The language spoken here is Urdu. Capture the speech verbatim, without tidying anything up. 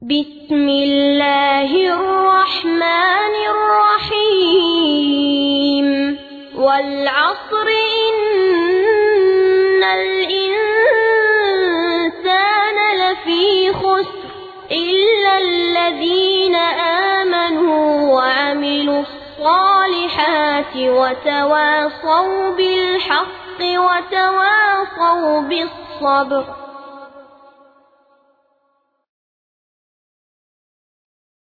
بسم الله الرحمن الرحيم والعصر إن الإنسان لفي خسر إلا الذين آمنوا وعملوا الصالحات وتواصوا بالحق وتواصوا بالصبر